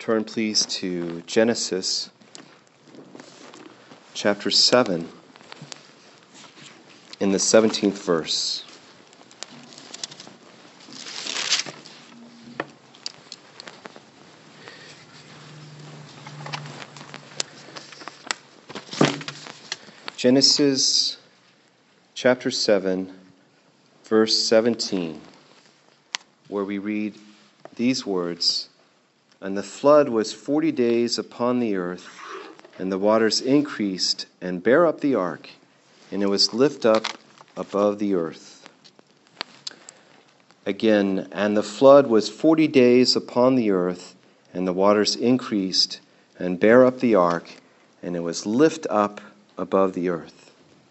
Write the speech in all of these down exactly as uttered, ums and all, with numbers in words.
Turn, please, to Genesis chapter seven in the seventeenth verse. Genesis chapter seven, verse seventeen, where we read these words, "And the flood was forty days upon the earth, and the waters increased and bare up the ark, and it was lift up above the earth." Again, "And the flood was forty days upon the earth, and the waters increased and bare up the ark, and it was lift up above the earth."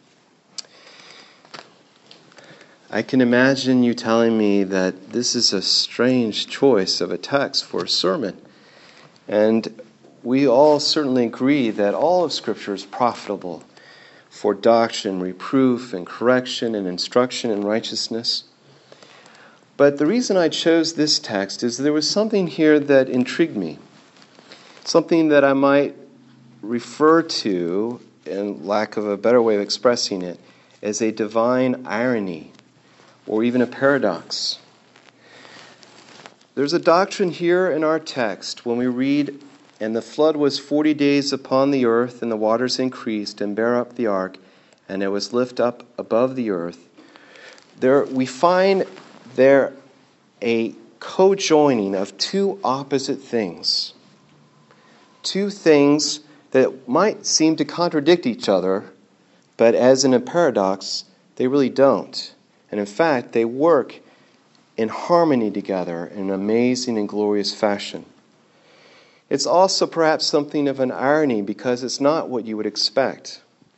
I can imagine you telling me that this is a strange choice of a text for a sermon. And we all certainly agree that all of Scripture is profitable for doctrine, reproof, and correction, and instruction in righteousness. But the reason I chose this text is there was something here that intrigued me. Something that I might refer to, in lack of a better way of expressing it, as a divine irony, or even a paradox. There's a doctrine here in our text when we read, "And the flood was forty days upon the earth, and the waters increased and bare up the ark, and it was lift up above the earth." There we find there a co-joining of two opposite things. Two things that might seem to contradict each other, but as in a paradox, they really don't. And in fact, they work in harmony together in an amazing and glorious fashion. It's also perhaps something of an irony because it's not what you would expect.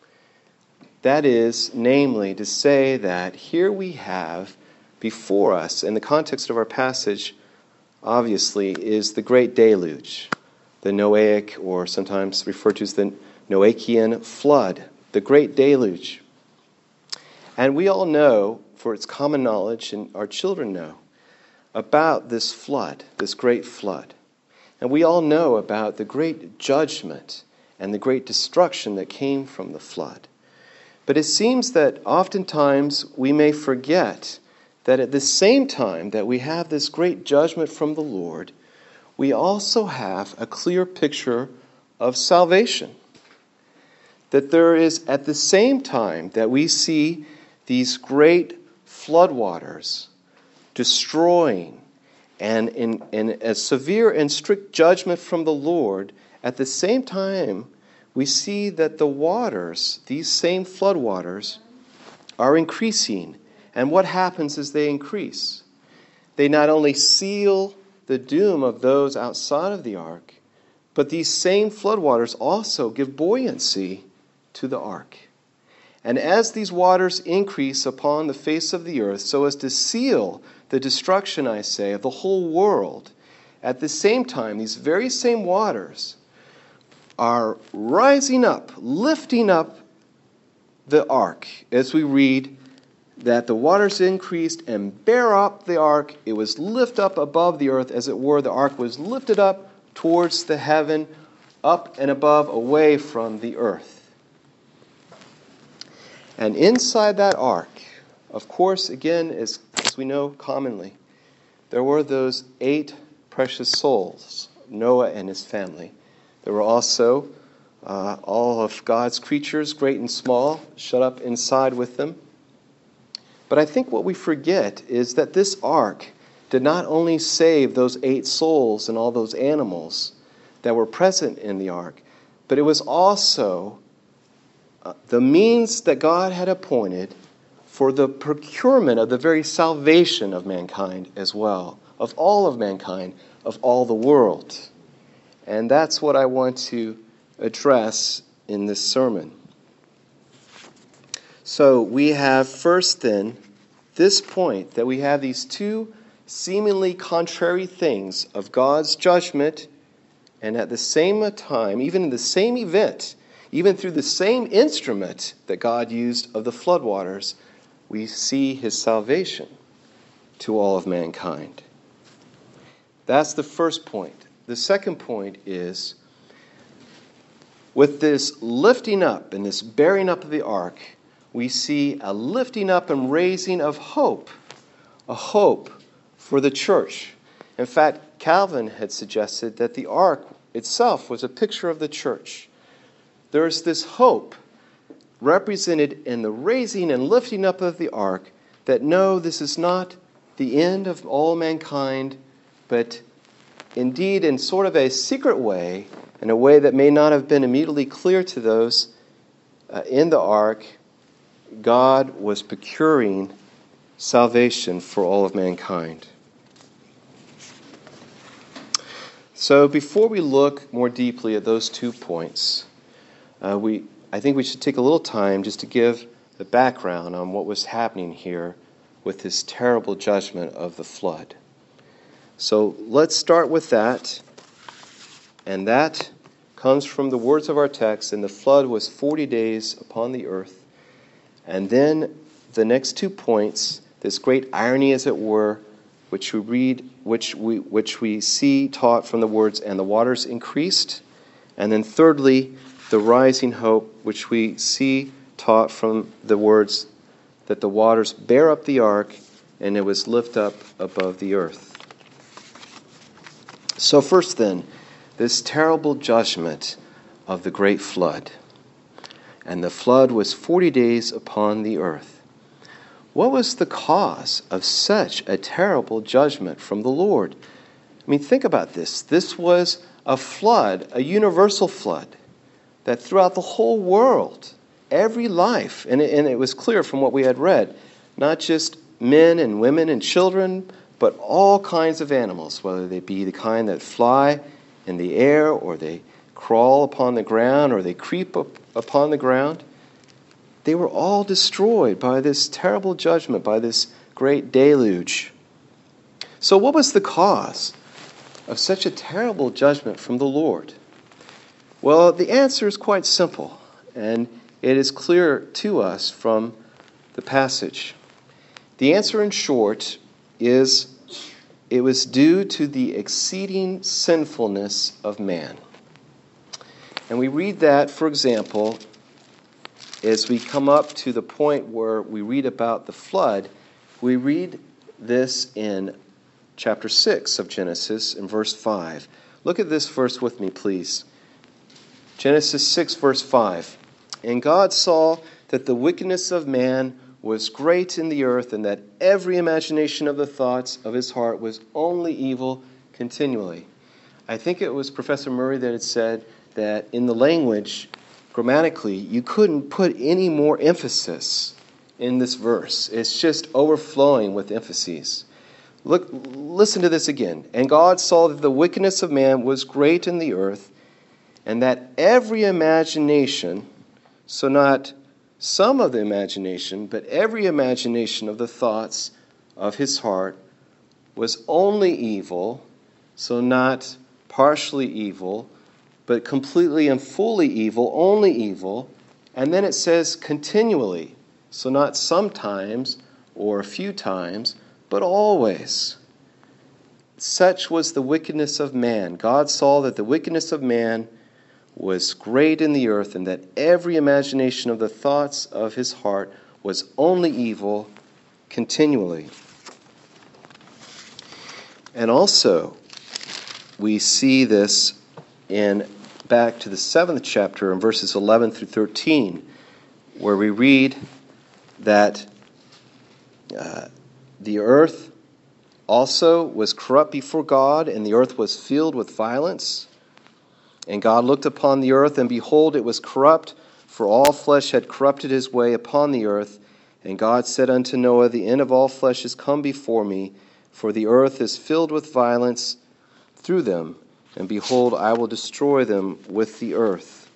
That is, namely, to say that here we have before us, in the context of our passage, obviously, is the great deluge, the Noahic, or sometimes referred to as the Noachian flood, the great deluge. And we all know, for its common knowledge, and our children know, about this flood, this great flood. And we all know about the great judgment and the great destruction that came from the flood. But it seems that oftentimes we may forget that at the same time that we have this great judgment from the Lord, we also have a clear picture of salvation. That there is, at the same time that we see these great floodwaters destroying and in, in a severe and strict judgment from the Lord, at the same time we see that the waters, these same floodwaters, are increasing. And what happens as they increase? They not only seal the doom of those outside of the ark, but these same floodwaters also give buoyancy to the ark. And as these waters increase upon the face of the earth, so as to seal the destruction, I say, of the whole world, at the same time, these very same waters are rising up, lifting up the ark. As we read that the waters increased and bare up the ark, it was lift up above the earth, as it were. The ark was lifted up towards the heaven, up and above, away from the earth. And inside that ark, of course, again, as, as we know commonly, there were those eight precious souls, Noah and his family. There were also uh, all of God's creatures, great and small, shut up inside with them. But I think what we forget is that this ark did not only save those eight souls and all those animals that were present in the ark, but it was also Uh, the means that God had appointed for the procurement of the very salvation of mankind as well, of all of mankind, of all the world. And that's what I want to address in this sermon. So we have first then this point that we have these two seemingly contrary things of God's judgment, and at the same time, even in the same event, even through the same instrument that God used of the floodwaters, we see his salvation to all of mankind. That's the first point. the second point is, with this lifting up and this bearing up of the ark, we see a lifting up and raising of hope, a hope for the church. In fact, Calvin had suggested that the ark itself was a picture of the church. There's this hope represented in the raising and lifting up of the ark that no, this is not the end of all mankind, but indeed in sort of a secret way, in a way that may not have been immediately clear to those uh, in the ark, God was procuring salvation for all of mankind. So before we look more deeply at those two points, uh, we I think we should take a little time just to give the background on what was happening here with this terrible judgment of the flood. So let's start with that. And that comes from the words of our text, and the flood was forty days upon the earth. And then the next two points, this great irony as it were, which we read, which we which we see taught from the words, and the waters increased. And then thirdly, the rising hope, which we see taught from the words that the waters bear up the ark, and it was lift up above the earth. So first then, this terrible judgment of the great flood. And the flood was forty days upon the earth. What was the cause of such a terrible judgment from the Lord? I mean, think about this. This was a flood, a universal flood, that throughout the whole world, every life, and it, and it was clear from what we had read, not just men and women and children, but all kinds of animals, whether they be the kind that fly in the air, or they crawl upon the ground, or they creep up upon the ground, they were all destroyed by this terrible judgment, by this great deluge. So what was the cause of such a terrible judgment from the Lord? Well, the answer is quite simple, and it is clear to us from the passage. The answer, in short, is it was due to the exceeding sinfulness of man. And we read that, for example, as we come up to the point where we read about the flood. We read this in chapter six of Genesis in verse five. Look at this verse with me, please. Genesis six, verse five. And God saw that the wickedness of man was great in the earth, and that every imagination of the thoughts of his heart was only evil continually. I think it was Professor Murray that had said that in the language, grammatically, you couldn't put any more emphasis in this verse. It's just overflowing with emphases. Look, listen to this again. And God saw that the wickedness of man was great in the earth, and that every imagination, so not some of the imagination, but every imagination of the thoughts of his heart was only evil, so not partially evil, but completely and fully evil, only evil. And then it says continually, so not sometimes or a few times, but always. Such was the wickedness of man. God saw that the wickedness of man was great in the earth, and that every imagination of the thoughts of his heart was only evil continually. And also, we see this in back to the seventh chapter in verses eleven through thirteen, where we read that uh, the earth also was corrupt before God, and the earth was filled with violence. And God looked upon the earth, and behold, it was corrupt, for all flesh had corrupted his way upon the earth. And God said unto Noah, the end of all flesh is come before me, for the earth is filled with violence through them. And behold, I will destroy them with the earth.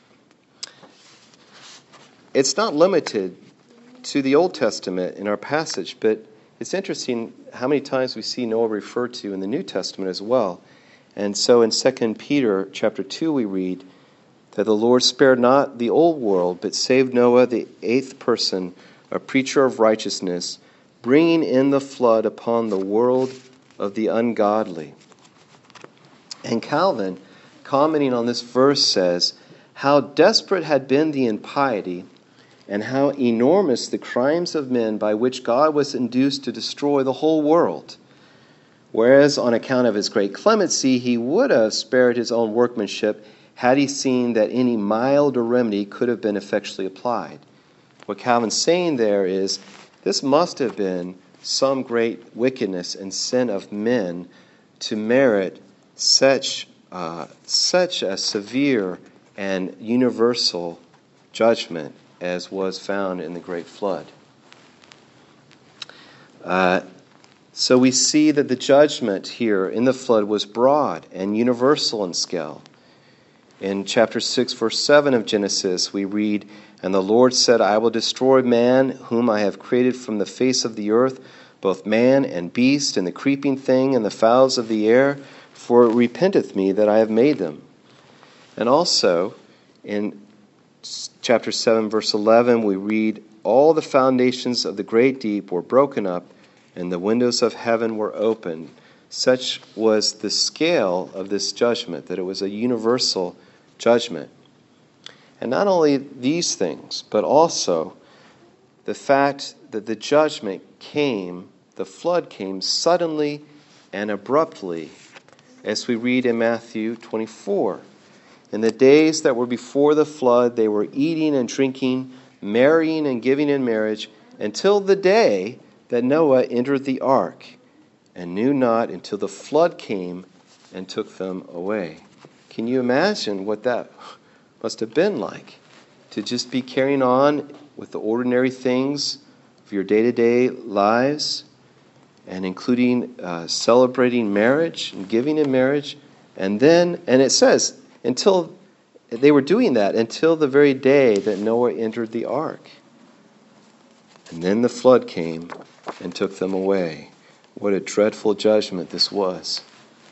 It's not limited to the Old Testament in our passage, but it's interesting how many times we see Noah referred to in the New Testament as well. And so in Second Peter chapter two we read that the Lord spared not the old world, but saved Noah, the eighth person, a preacher of righteousness, bringing in the flood upon the world of the ungodly. And Calvin, commenting on this verse, says, "How desperate had been the impiety, and how enormous the crimes of men by which God was induced to destroy the whole world. Whereas on account of his great clemency, he would have spared his own workmanship had he seen that any milder remedy could have been effectually applied." What Calvin's saying there is, this must have been some great wickedness and sin of men to merit such uh, such a severe and universal judgment as was found in the Great Flood. Uh, so we see that the judgment here in the flood was broad and universal in scale. In chapter six, verse seven of Genesis, we read, "And the Lord said, I will destroy man whom I have created from the face of the earth, both man and beast, and the creeping thing, and the fowls of the air, for it repenteth me that I have made them." And also, in chapter seven, verse eleven, we read, "All the foundations of the great deep were broken up, and the windows of heaven were opened." Such was the scale of this judgment, that it was a universal judgment. And not only these things, but also the fact that the judgment came, the flood came suddenly and abruptly, as we read in Matthew twenty-four. "In the days that were before the flood, they were eating and drinking, marrying and giving in marriage, until the day that Noah entered the ark, and knew not until the flood came and took them away." Can you imagine what that must have been like? To just be carrying on with the ordinary things of your day-to-day lives, and including uh, celebrating marriage and giving in marriage, and then, and it says, until they were doing that until the very day that Noah entered the ark. And then the flood came and took them away. What a dreadful judgment this was.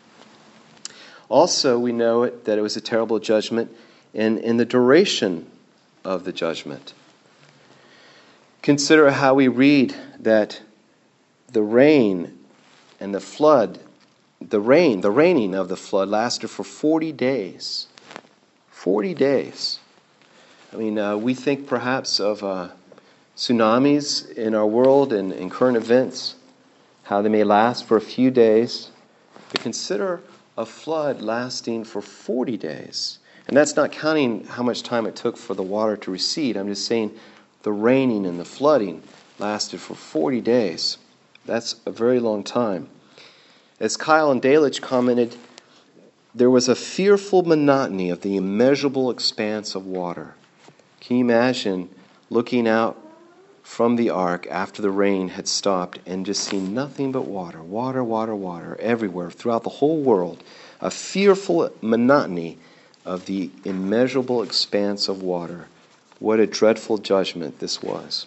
Also, we know it, that it was a terrible judgment in, in the duration of the judgment. Consider how we read that the rain and the flood, the rain, the raining of the flood lasted for forty days. forty days. I mean, uh, we think perhaps of uh, tsunamis in our world and in current events, how they may last for a few days. But consider a flood lasting for forty days. And that's not counting how much time it took for the water to recede. I'm just saying the raining and the flooding lasted for forty days. That's a very long time. As Kyle and Delitzsch commented, there was a fearful monotony of the immeasurable expanse of water. Can you imagine looking out from the ark after the rain had stopped and just seeing nothing but water, water, water, water everywhere throughout the whole world? A fearful monotony of the immeasurable expanse of water. What a dreadful judgment this was.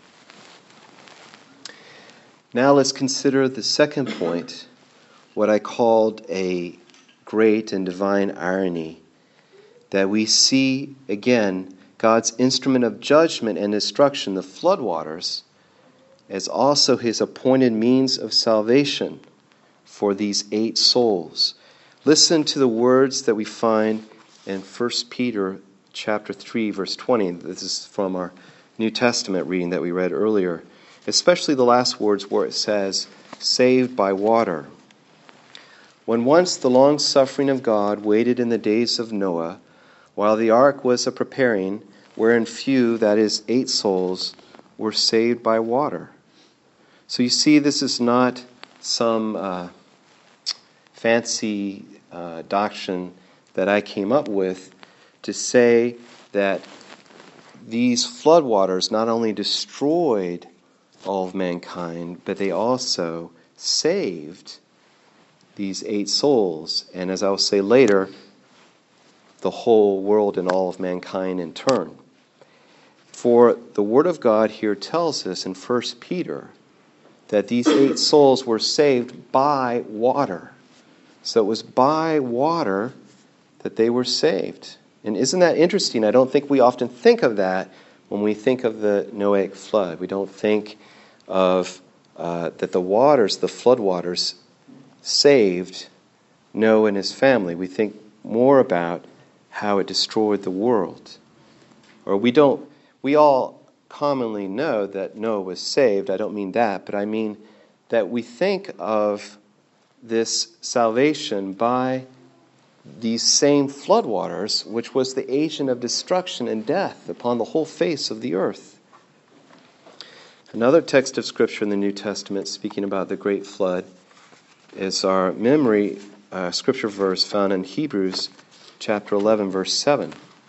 Now let's consider the second point, what I called a great and divine irony, that we see again God's instrument of judgment and destruction, the floodwaters, as also his appointed means of salvation for these eight souls. Listen to the words that we find in First Peter chapter three, verse twenty. This is from our New Testament reading that we read earlier, especially the last words where it says, "saved by water. When once the long suffering of God waited in the days of Noah, while the ark was a preparing, wherein few, that is, eight souls, were saved by water." So you see, this is not some uh, fancy uh, doctrine that I came up with to say that these floodwaters not only destroyed all of mankind, but they also saved these eight souls, and as I will say later, the whole world and all of mankind in turn. For the Word of God here tells us in First Peter that these eight souls were saved by water. So it was by water that they were saved. And isn't that interesting? I don't think we often think of that when we think of the Noahic flood. We don't think of uh, that the waters, the flood waters, saved Noah and his family. We think more about how it destroyed the world. Or we don't, we all commonly know that Noah was saved. I don't mean that, but I mean that we think of this salvation by these same floodwaters, which was the agent of destruction and death upon the whole face of the earth. Another text of Scripture in the New Testament speaking about the great flood is our memory uh, Scripture verse found in Hebrews chapter eleven, verse seven.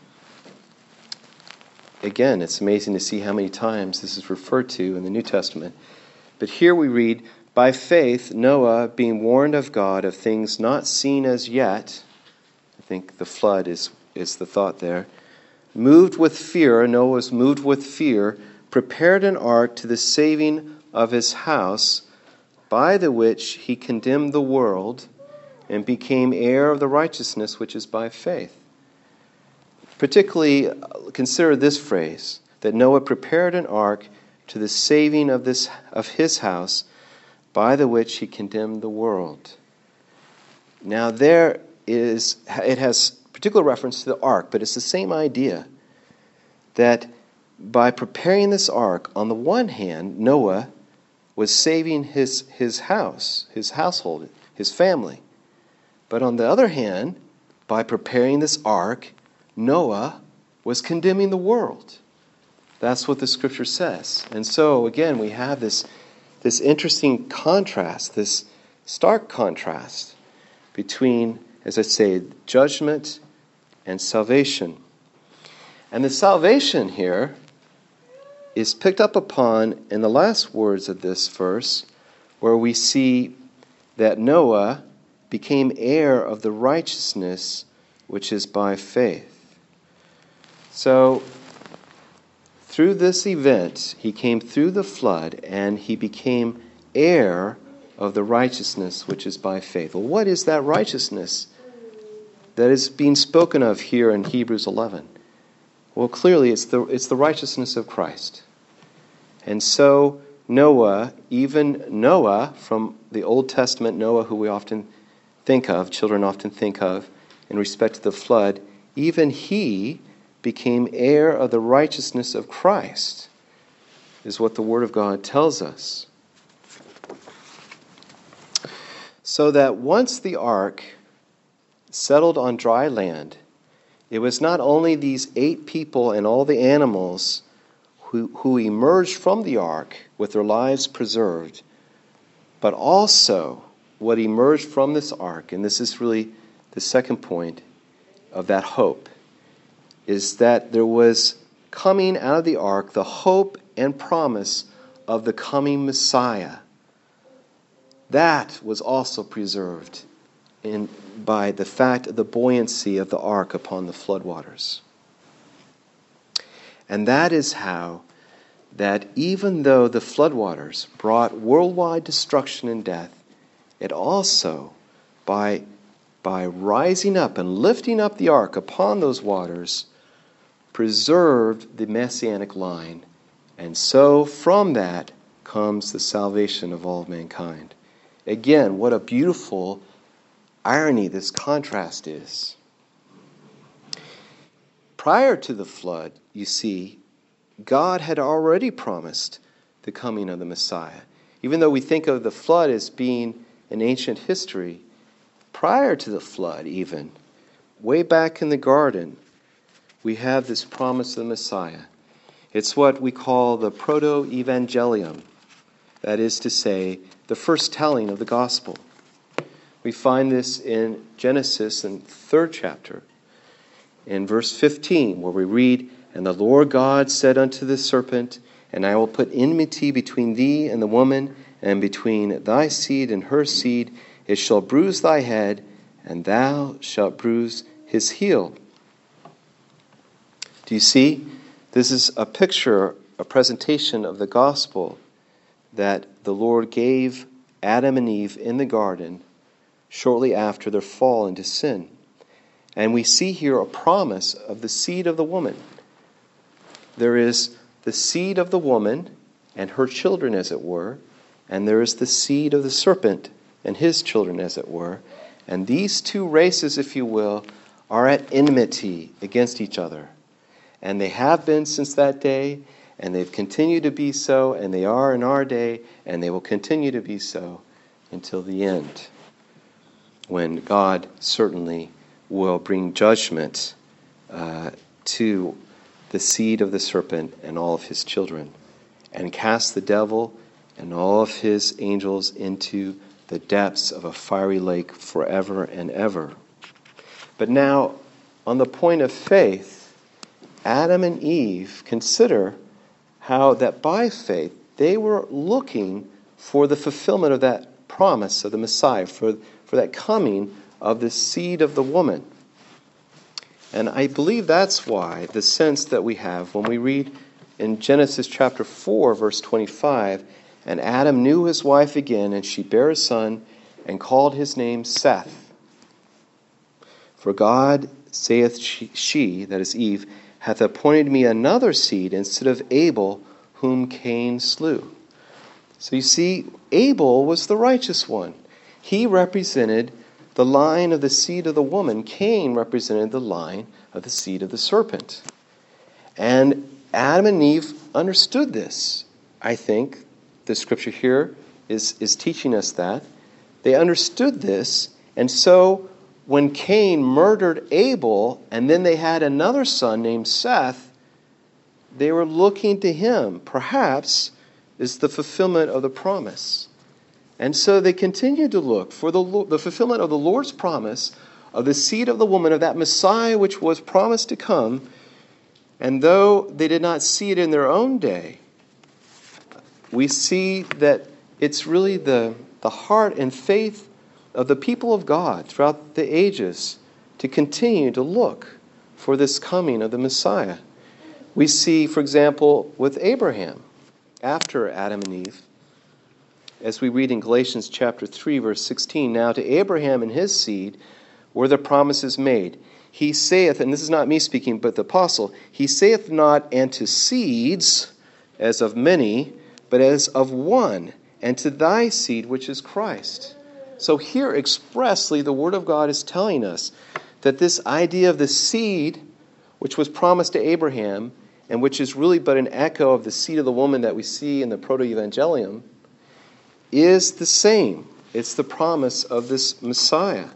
Again, it's amazing to see how many times this is referred to in the New Testament. But here we read, "By faith Noah, being warned of God of things not seen as yet," I think the flood is, is the thought there, "moved with fear," Noah was moved with fear, "prepared an ark to the saving of his house, by the which he condemned the world, and became heir of the righteousness which is by faith." Particularly consider this phrase, that Noah prepared an ark to the saving of this of his house, by the which he condemned the world. Now there is, it has particular reference to the ark, but it's the same idea, that by preparing this ark, on the one hand, Noah was saving his, his house, his household, his family. But on the other hand, by preparing this ark, Noah was condemning the world. That's what the Scripture says. And so, again, we have this, this interesting contrast, this stark contrast between, as I say, judgment and salvation. And the salvation here is picked up upon in the last words of this verse, where we see that Noah became heir of the righteousness which is by faith. So, through this event, he came through the flood, and he became heir of the righteousness which is by faith. Well, what is that righteousness that is being spoken of here in Hebrews eleven? Well, clearly it's the it's the righteousness of Christ. And so Noah, even Noah from the Old Testament, Noah who we often think of, children often think of in respect to the flood, even he became heir of the righteousness of Christ, is what the Word of God tells us. So that once the ark settled on dry land, it was not only these eight people and all the animals who, who emerged from the ark with their lives preserved, but also what emerged from this ark, and this is really the second point of that hope, is that there was coming out of the ark the hope and promise of the coming Messiah. That was also preserved in, by the fact of the buoyancy of the ark upon the floodwaters. And that is how that even though the floodwaters brought worldwide destruction and death, it also, by, by rising up and lifting up the ark upon those waters, preserved the messianic line. And so from that comes the salvation of all mankind. Again, what a beautiful irony this contrast is. Prior to the flood, you see, God had already promised the coming of the Messiah. Even though we think of the flood as being an ancient history, prior to the flood even, way back in the garden, we have this promise of the Messiah. It's what we call the proto-evangelium. That is to say, the first telling of the gospel. We find this in Genesis in the third chapter, in verse fifteen, where we read, "And the Lord God said unto the serpent, And I will put enmity between thee and the woman, and between thy seed and her seed. It shall bruise thy head, and thou shalt bruise his heel." Do you see? This is a picture, a presentation of the gospel that the Lord gave Adam and Eve in the garden shortly after their fall into sin. And we see here a promise of the seed of the woman. There is the seed of the woman and her children, as it were, and there is the seed of the serpent and his children, as it were. And these two races, if you will, are at enmity against each other. And they have been since that day, and they've continued to be so, and they are in our day, and they will continue to be so until the end, when God certainly will bring judgment uh, to the seed of the serpent and all of his children, and cast the devil and all of his angels into the depths of a fiery lake forever and ever. But now, on the point of faith, Adam and Eve consider how that by faith they were looking for the fulfillment of that promise of the Messiah, for, for that coming of the seed of the woman. And I believe that's why the sense that we have when we read in Genesis chapter four, verse twenty-five, and Adam knew his wife again, and she bare a son, and called his name Seth. For God, saith she, she, that is Eve, hath appointed me another seed instead of Abel, whom Cain slew. So you see, Abel was the righteous one. He represented the line of the seed of the woman. Cain represented the line of the seed of the serpent. And Adam and Eve understood this. I think the scripture here is, is teaching us that. They understood this, and so when Cain murdered Abel, and then they had another son named Seth, they were looking to him, perhaps, as the fulfillment of the promise. And so they continued to look for the, the fulfillment of the Lord's promise of the seed of the woman, of that Messiah which was promised to come. And though they did not see it in their own day, we see that it's really the, the heart and faith of the people of God throughout the ages to continue to look for this coming of the Messiah. We see, for example, with Abraham, after Adam and Eve, as we read in Galatians chapter three, verse sixteen, now to Abraham and his seed were the promises made. He saith, and this is not me speaking, but the apostle, he saith not, and to seeds, as of many, but as of one, and to thy seed, which is Christ. So here expressly the Word of God is telling us that this idea of the seed, which was promised to Abraham, and which is really but an echo of the seed of the woman that we see in the Proto-Evangelium, is the same. It's the promise of this Messiah.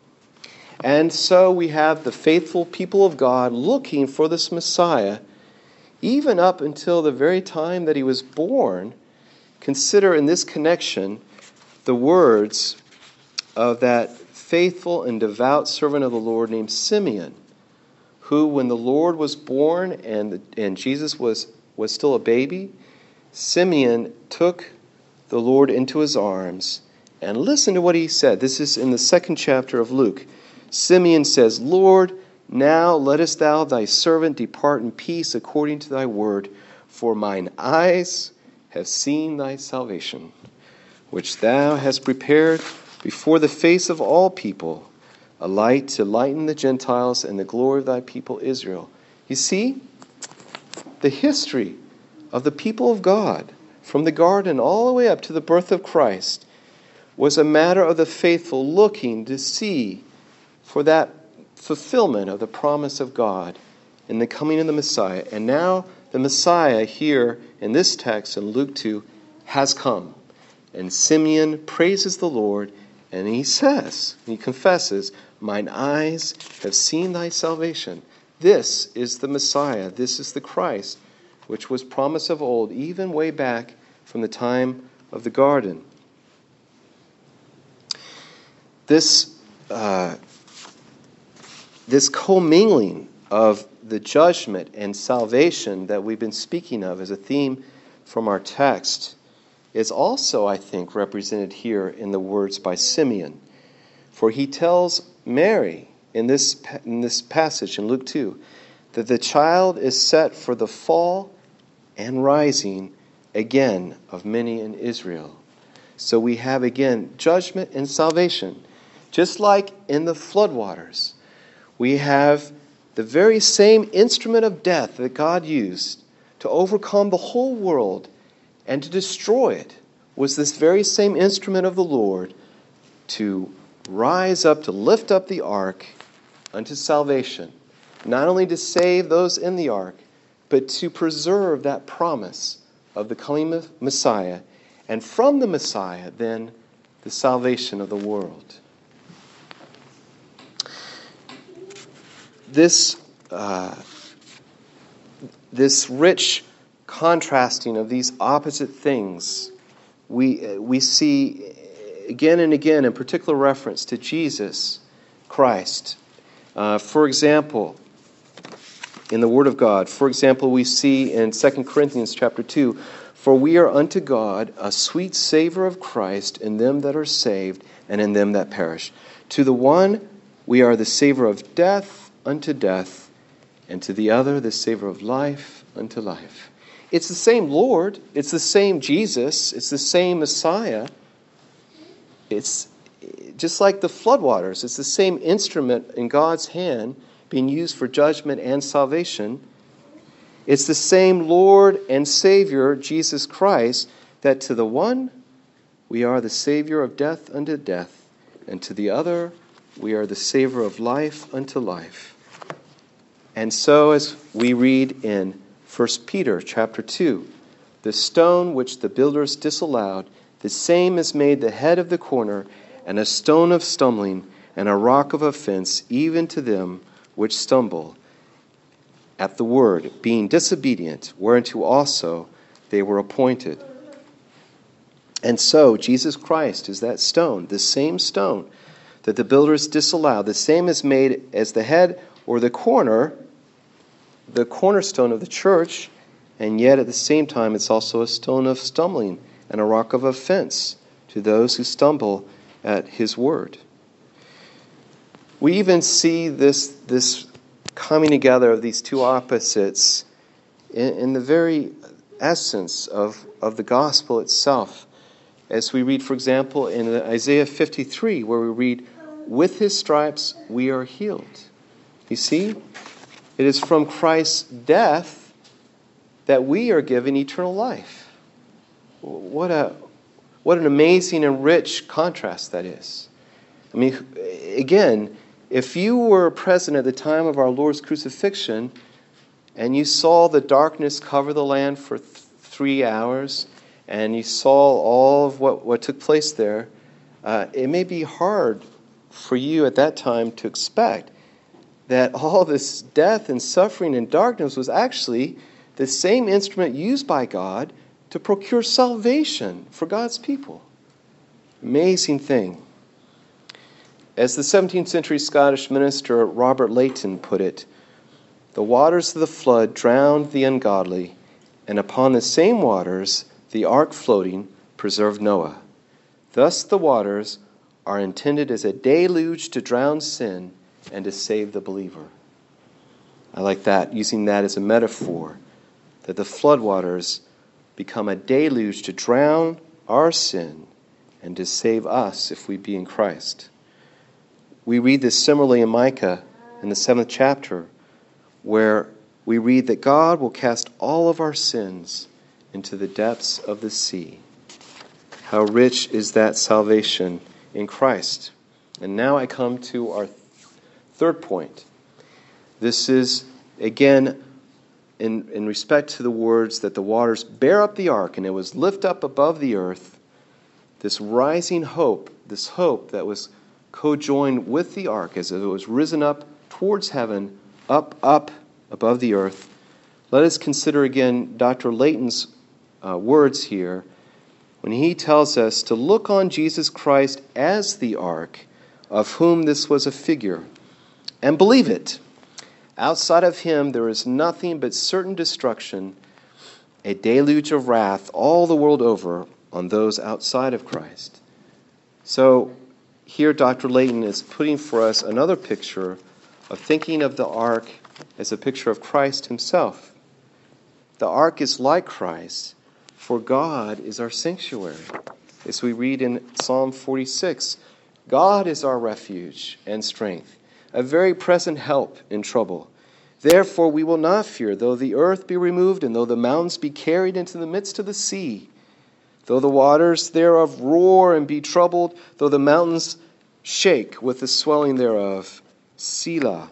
And so we have the faithful people of God looking for this Messiah, even up until the very time that he was born. Consider in this connection the words of that faithful and devout servant of the Lord named Simeon, who, when the Lord was born and, and Jesus was, was still a baby, Simeon took the Lord into his arms. And listen to what he said. This is in the second chapter of Luke. Simeon says, Lord, now lettest thou thy servant depart in peace according to thy word, for mine eyes have seen thy salvation, which thou hast prepared before the face of all people, a light to lighten the Gentiles and the glory of thy people Israel. You see, the history of the people of God, from the garden all the way up to the birth of Christ, was a matter of the faithful looking to see for that fulfillment of the promise of God in the coming of the Messiah. And now the Messiah here in this text in Luke two has come. And Simeon praises the Lord, and he says, he confesses, mine eyes have seen thy salvation. This is the Messiah. This is the Christ, which was promised of old, even way back from the time of the garden. This uh, this commingling of the judgment and salvation that we've been speaking of as a theme from our text is also, I think, represented here in the words by Simeon. For he tells Mary in this, in this passage in Luke two that the child is set for the fall and rising again of many in Israel. So we have again judgment and salvation. Just like in the floodwaters, we have the very same instrument of death that God used to overcome the whole world and to destroy it was this very same instrument of the Lord to rise up to lift up the ark unto salvation, not only to save those in the ark, but to preserve that promise of the coming Messiah, and from the Messiah, then, the salvation of the world. This, uh, this rich contrasting of these opposite things, we, we see again and again in particular reference to Jesus Christ. Uh, for example, in the Word of God, for example, we see in Second Corinthians chapter two, "For we are unto God a sweet savor of Christ in them that are saved and in them that perish. To the one we are the savor of death unto death, and to the other the savor of life unto life." It's the same Lord, it's the same Jesus, it's the same Messiah. It's just like the floodwaters. It's the same instrument in God's hand being used for judgment and salvation. It's the same Lord and Savior, Jesus Christ, that to the one we are the Savior of death unto death, and to the other we are the Savior of life unto life. And so as we read in First Peter chapter two, "The stone which the builders disallowed, the same is made the head of the corner, and a stone of stumbling, and a rock of offense, even to them which stumble at the word, being disobedient, whereunto also they were appointed." And so Jesus Christ is that stone, the same stone that the builders disallowed. The same is made as the head or the corner, the cornerstone of the church, and yet at the same time it's also a stone of stumbling and a rock of offense to those who stumble at his word. We even see this, this coming together of these two opposites in, in the very essence of, of the gospel itself. As we read, for example, in Isaiah fifty-three, where we read, "With his stripes we are healed." You see? It is from Christ's death that we are given eternal life. What a what an amazing and rich contrast that is. I mean, again, if you were present at the time of our Lord's crucifixion and you saw the darkness cover the land for th- three hours and you saw all of what, what took place there, uh, it may be hard for you at that time to expect that all this death and suffering and darkness was actually the same instrument used by God to procure salvation for God's people. Amazing thing. As the seventeenth century Scottish minister Robert Leighton put it, "The waters of the flood drowned the ungodly, and upon the same waters the ark floating preserved Noah. Thus the waters are intended as a deluge to drown sin and to save the believer." I like that, using that as a metaphor, that the floodwaters become a deluge to drown our sin and to save us if we be in Christ. We read this similarly in Micah in the seventh chapter, where we read that God will cast all of our sins into the depths of the sea. How rich is that salvation in Christ. And now I come to our third point. This is, again, in, in respect to the words that the waters bear up the ark and it was lift up above the earth, this rising hope, this hope that was co-joined with the ark as it was risen up towards heaven, up, up above the earth. Let us consider again Doctor Leighton's uh, words here when he tells us to look on Jesus Christ as the ark, of whom this was a figure, and believe it. Outside of him there is nothing but certain destruction, a deluge of wrath all the world over on those outside of Christ. So here Doctor Leighton is putting for us another picture of thinking of the ark as a picture of Christ himself. The ark is like Christ, for God is our sanctuary. As we read in Psalm forty-six, God is our refuge and strength, a very present help in trouble. Therefore we will not fear, though the earth be removed, and though the mountains be carried into the midst of the sea, though the waters thereof roar and be troubled, though the mountains shake with the swelling thereof. Selah.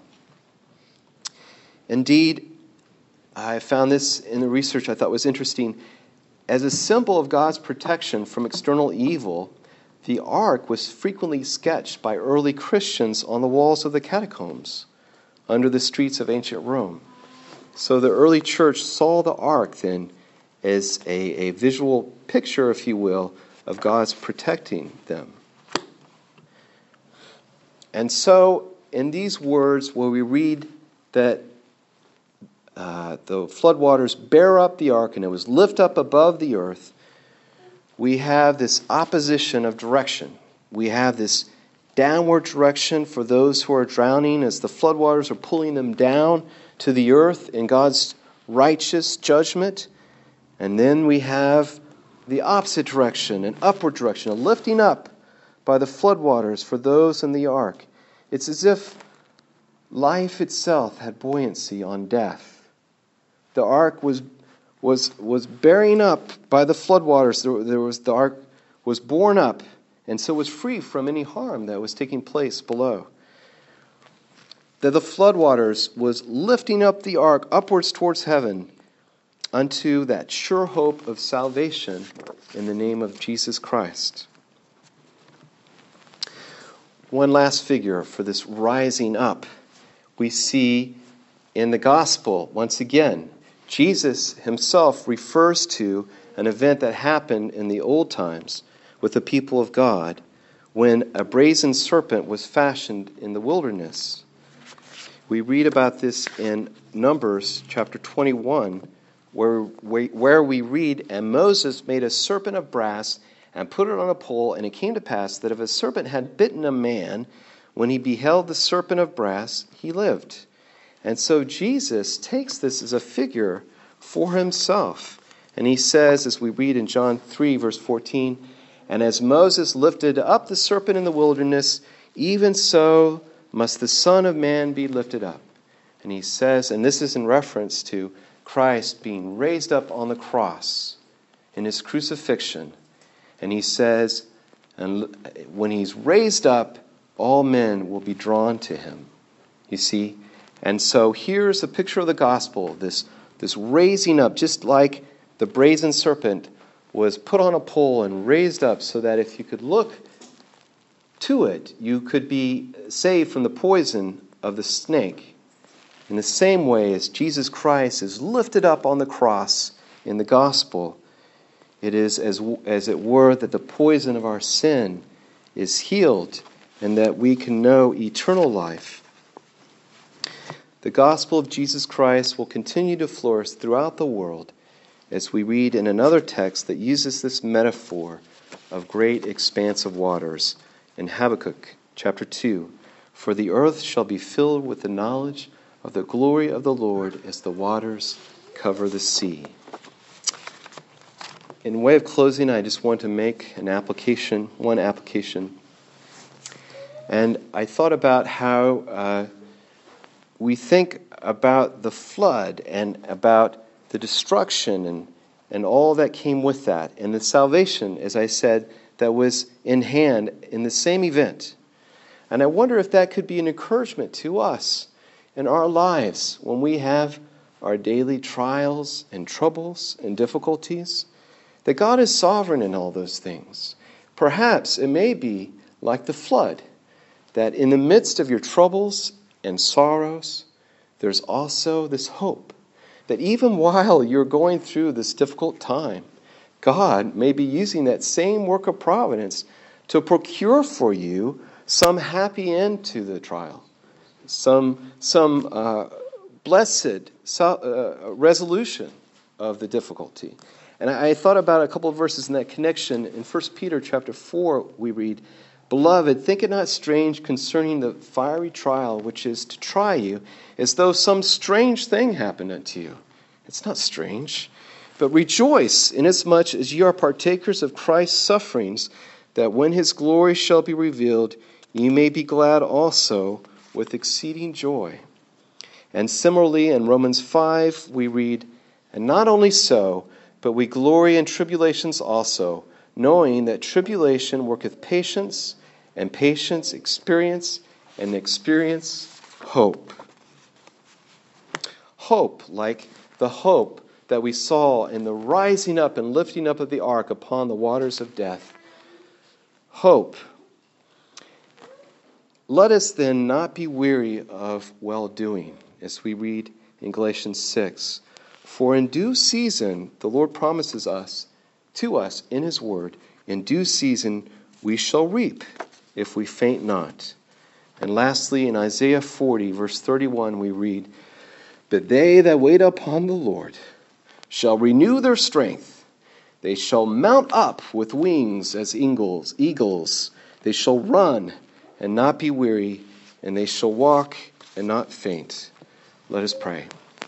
Indeed, I found this in the research I thought was interesting. As a symbol of God's protection from external evil, the ark was frequently sketched by early Christians on the walls of the catacombs under the streets of ancient Rome. So the early church saw the ark then as a, a visual picture, if you will, of God's protecting them. And so in these words, where we read that uh, the floodwaters bear up the ark and it was lift up above the earth, we have this opposition of direction. We have this downward direction for those who are drowning as the floodwaters are pulling them down to the earth in God's righteous judgment. And then we have the opposite direction, an upward direction, a lifting up by the floodwaters for those in the ark. It's as if life itself had buoyancy on death. The ark was was was bearing up by the floodwaters. There, there was the ark was borne up, and so was free from any harm that was taking place below. That the floodwaters was lifting up the ark upwards towards heaven unto that sure hope of salvation in the name of Jesus Christ. One last figure for this rising up we see in the gospel. Once again, Jesus himself refers to an event that happened in the old times with the people of God when a brazen serpent was fashioned in the wilderness. We read about this in Numbers chapter twenty-one, where we, where we read, "And Moses made a serpent of brass and put it on a pole, and it came to pass that if a serpent had bitten a man, when he beheld the serpent of brass, he lived." And so Jesus takes this as a figure for himself. And he says, as we read in John three, verse fourteen, "And as Moses lifted up the serpent in the wilderness, even so must the Son of Man be lifted up." And he says, and this is in reference to Christ being raised up on the cross in his crucifixion. And he says, and when he's raised up, all men will be drawn to him. You see? And so here's a picture of the gospel, this, this raising up, just like the brazen serpent was put on a pole and raised up so that if you could look to it, you could be saved from the poison of the snake. In the same way as Jesus Christ is lifted up on the cross in the gospel, it is as, as it were that the poison of our sin is healed and that we can know eternal life. The gospel of Jesus Christ will continue to flourish throughout the world as we read in another text that uses this metaphor of great expanse of waters in Habakkuk chapter two. "For the earth shall be filled with the knowledge of the glory of the Lord as the waters cover the sea." In way of closing, I just want to make an application, one application. And I thought about how uh, we think about the flood and about the destruction and, and all that came with that, and the salvation, as I said, that was in hand in the same event. And I wonder if that could be an encouragement to us in our lives when we have our daily trials and troubles and difficulties, that God is sovereign in all those things. Perhaps it may be like the flood, that in the midst of your troubles and sorrows, there's also this hope that even while you're going through this difficult time, God may be using that same work of providence to procure for you some happy end to the trial, some some uh, blessed uh, resolution of the difficulty. And I, I thought about a couple of verses in that connection. In First Peter chapter four, we read, "Beloved, think it not strange concerning the fiery trial which is to try you, as though some strange thing happened unto you." It's not strange. "But rejoice, inasmuch as ye are partakers of Christ's sufferings, that when his glory shall be revealed, ye may be glad also with exceeding joy." And similarly in Romans five, we read, "And not only so, but we glory in tribulations also, knowing that tribulation worketh patience, and patience, experience, and experience hope. Hope, like the hope that we saw in the rising up and lifting up of the ark upon the waters of death. Hope. Let us then not be weary of well-doing, as we read in Galatians six. For in due season, the Lord promises us, to us in his word, in due season we shall reap if we faint not. And lastly, in Isaiah forty, verse thirty-one, we read, But they that wait upon the Lord shall renew their strength. They shall mount up with wings as eagles. Eagles. They shall run and not be weary, and they shall walk and not faint. Let us pray.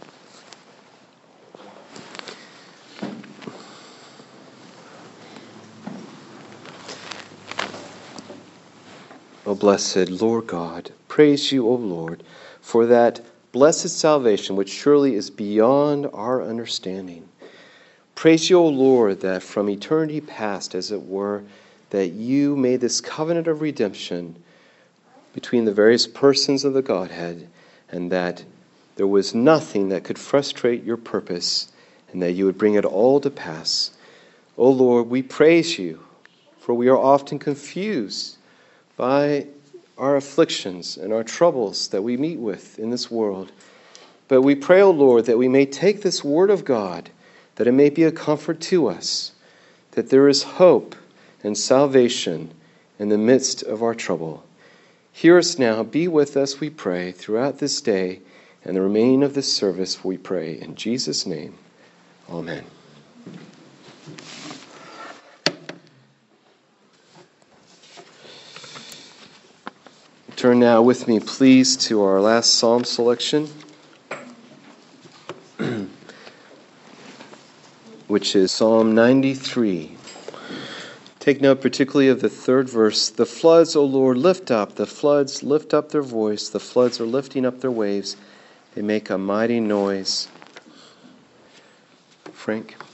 O blessed Lord God, praise you, O Lord, for that blessed salvation which surely is beyond our understanding. Praise you, O Lord, that from eternity past, as it were, that you made this covenant of redemption between the various persons of the Godhead, and that there was nothing that could frustrate your purpose, and that you would bring it all to pass. O Lord, we praise you, for we are often confused by our afflictions and our troubles that we meet with in this world. But we pray, O Lord, that we may take this word of God, that it may be a comfort to us, that there is hope and salvation in the midst of our trouble. Hear us now. Be with us, we pray, throughout this day and the remaining of this service, we pray. In Jesus' name, amen. Turn now with me, please, to our last psalm selection, which is Psalm ninety-three. Take note particularly of the third verse. The floods, O Lord, lift up. The floods lift up their voice. The floods are lifting up their waves. They make a mighty noise. Frank?